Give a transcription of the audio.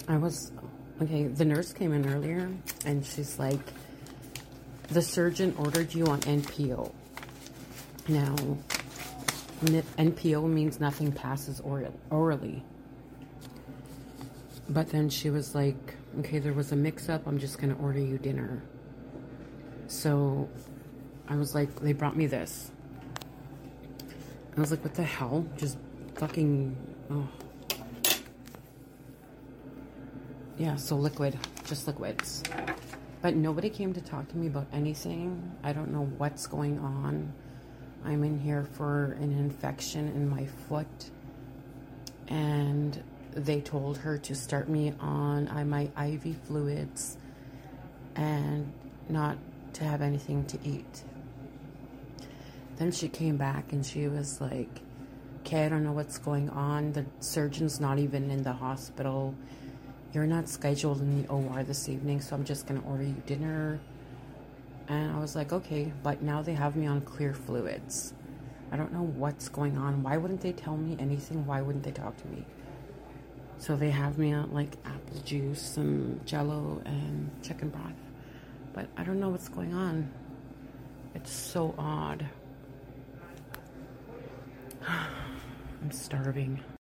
Okay, the nurse came in earlier and she's like, the surgeon ordered you on NPO. Now, NPO means nothing passes orally. But then she was like, okay, there was a mix-up. I'm just going to order you dinner. So I was like, they brought me this. I was like, what the hell? Just fucking, oh. Yeah, so liquid, just liquids. But nobody came to talk to me about anything. I don't know what's going on. I'm in here for an infection in my foot. And they told her to start me on my IV fluids and not to have anything to eat. Then she came back and she was like, okay, I don't know what's going on. The surgeon's not even in the hospital. You're not scheduled in the OR this evening, so I'm just going to order you dinner. And I was like, okay, but now they have me on clear fluids. I don't know what's going on. Why wouldn't they tell me anything? Why wouldn't they talk to me? So they have me on like apple juice and Jello and chicken broth. But I don't know what's going on. It's so odd. I'm starving.